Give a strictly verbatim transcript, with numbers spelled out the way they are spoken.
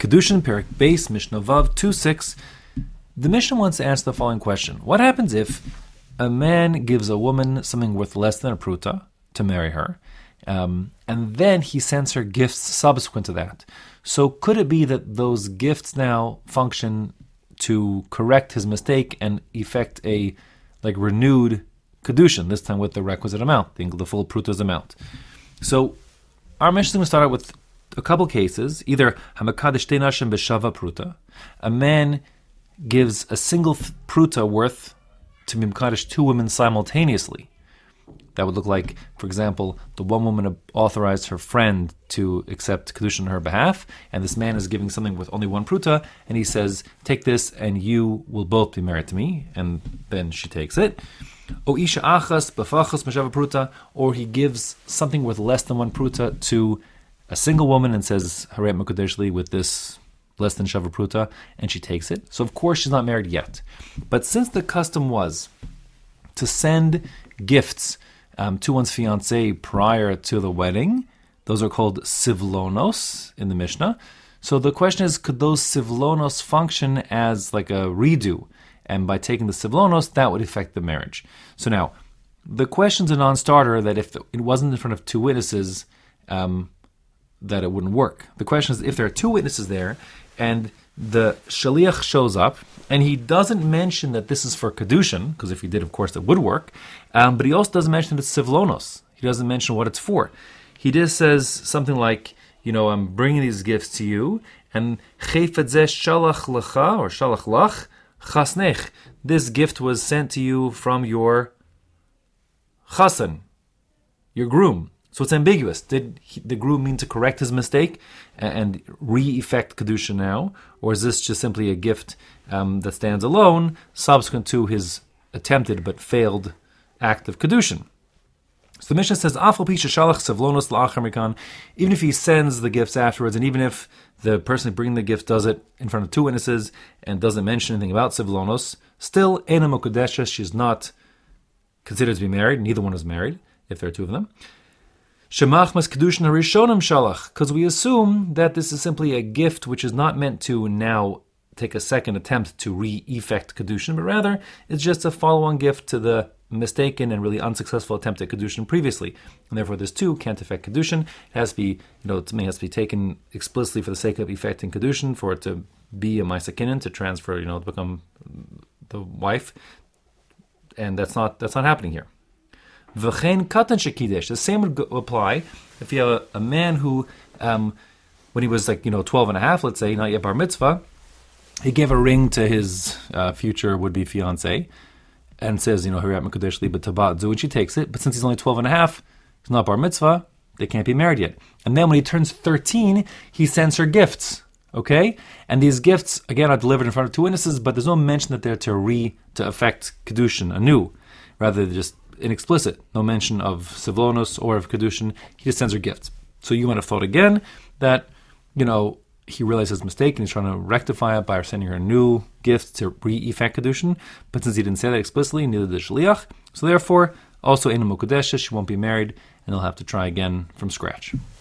Kedushin, Perek Beis, Mishnah Vav two six. The Mishnah wants to answer the following question. What happens if a man gives a woman something worth less than a pruta to marry her, um, and then he sends her gifts subsequent to that? So could it be that those gifts now function to correct his mistake and effect a like renewed kedushin, this time with the requisite amount, the, the full pruta's amount? So our Mishnah is going to start out with a couple cases. Either hamakadesh te nashim b'shava pruta, a man gives a single pruta worth to mimkadesh two women simultaneously. That would look like, for example, the one woman authorized her friend to accept kedushin on her behalf, and this man is giving something with only one pruta, and he says, take this and you will both be married to me, and then she takes it. O isha achas b'fachas b'shava pruta, or he gives something with less than one pruta to a single woman and says, haret mekudeshli, with this less than shava pruta, and she takes it. So of course she's not married yet. But since the custom was to send gifts um, to one's fiancé prior to the wedding, those are called sivlonos in the Mishnah. So the question is, could those sivlonos function as like a redo? And by taking the sivlonos, that would affect the marriage. So now, the question's a non-starter that if it wasn't in front of two witnesses, um, that it wouldn't work. The question is, if there are two witnesses there, and the shaliach shows up, and he doesn't mention that this is for kedushin, because if he did, of course, it would work, um, but he also doesn't mention that it's sivlonos. He doesn't mention what it's for. He just says something like, you know, I'm bringing these gifts to you, and chayfet zeh shalach lecha, or shalach lach, chasnech. This gift was sent to you from your chasen, your groom. So it's ambiguous. Did he, the groom mean to correct his mistake and re-effect kedusha now, or is this just simply a gift um, that stands alone, subsequent to his attempted but failed act of kedushin? So the Mishnah says, "Afal pisha shalach sevlonos la'achar mikan." Even if he sends the gifts afterwards, and even if the person bringing the gift does it in front of two witnesses and doesn't mention anything about sevlonos, still ena mokudesha. She's not considered to be married. Neither one is married if there are two of them. Shemachmas kedushin harishonim shalach, because we assume that this is simply a gift which is not meant to now take a second attempt to re-effect kedushin, but rather it's just a follow-on gift to the mistaken and really unsuccessful attempt at kedushin previously, and therefore this too can't affect kedushin. It has to be, you know, it has to be taken explicitly for the sake of effecting kedushin, for it to be a ma'aseh to transfer, you know, to become the wife, and that's not that's not happening here. V'chein katan shekidesh. The same would go, apply if you have a, a man who, um, when he was like, you know, twelve and a half, let's say, not yet bar mitzvah, he gave a ring to his uh, future would-be fiancé and says, you know, Hariat Mekudesh Li B'Tabat Zu, and she takes it, but since he's only twelve and a half, he's not bar mitzvah, they can't be married yet. And then when he turns thirteen, he sends her gifts, okay? And these gifts, again, are delivered in front of two witnesses, but there's no mention that they're to re, to affect Kedushin anew. Rather, they're just inexplicit, no mention of Sivlonos or of Kedushin. He just sends her gifts. So you might have thought again that, you know, he realized his mistake and he's trying to rectify it by sending her new gifts to re-effect Kedushin. But since he didn't say that explicitly, neither did Shaliach. So therefore, also in a Mukudesha, she won't be married and they'll have to try again from scratch.